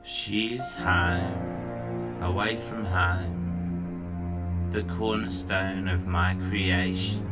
She's home, away from home, the cornerstone of my creation.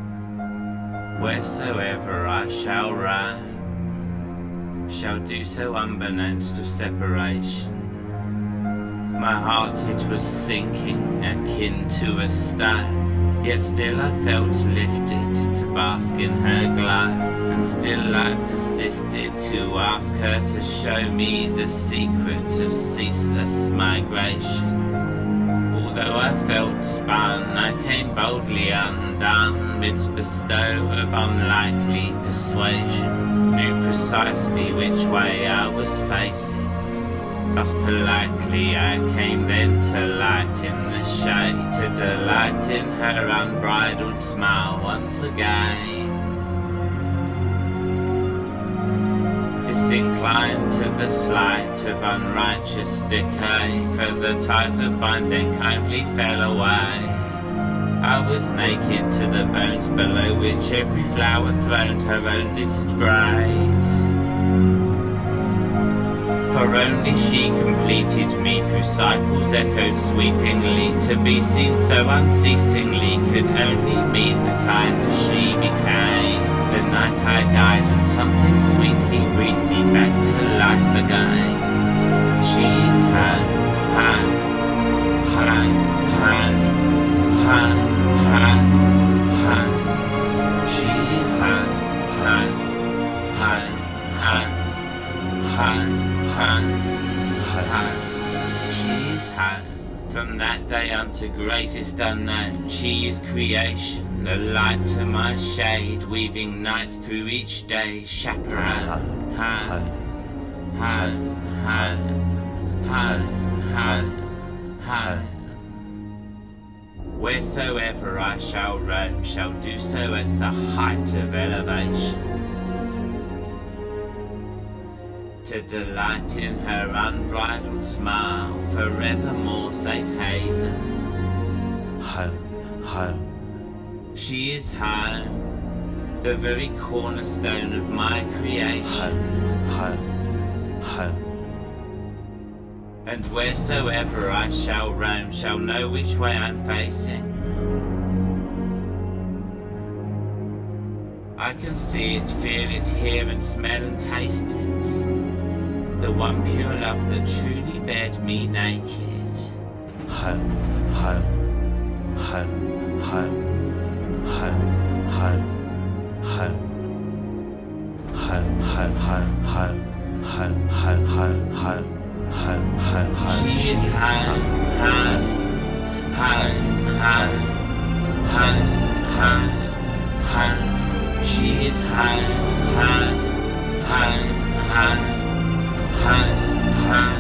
Wheresoever I shall roam, shall do so unbeknownst of separation. My heart it was sinking, akin to a stone, yet still I felt lifted to bask in her glow. And still I persisted to ask her to show me the secret of ceaseless migration. Although I felt spun, I came boldly undone, midst bestow of unlikely persuasion, knew precisely which way I was facing. Thus politely I came then to light in the shade, to delight in her unbridled smile once again. Disinclined to the slight of unrighteous decay, for the ties of binding kindly fell away. I was naked to the bones, below which every flower throned her own didst graze. For only she completed me through cycles echoed sweepingly. To be seen so unceasingly could only mean that I for she became. The night I died and something sweetly breathed me back to life again. She's home, home, home, home, home, home, home. She's home, home, home, home, home, home, home. She's home. From that day unto greatest unknown, she is creation, the light to my shade, weaving night through each day, chaperone. Home, home, home, home, home, home. Wheresoever I shall roam, shall do so at the height of elevation, to delight in her unbridled smile, forevermore safe haven. Home, home. She is home, the very cornerstone of my creation. Home, home, home. And wheresoever I shall roam, shall know which way I'm facing. I can see it, feel it, hear and smell and taste it. The one pure love that truly bared me naked. Home, home, home, home, home, home, home, home, home, home, home, home, home, home, home, home, home. She is home, home, home, home, home, home, home. She is home, home, home, home. Home, home,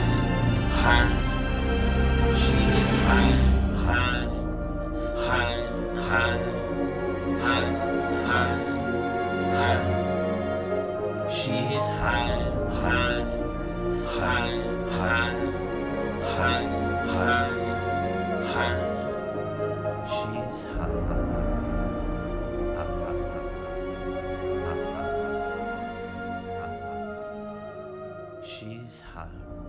home. She is home, home, home, home, home, home, home. She is home, home, home, home, home, home, home. She is home. She's home.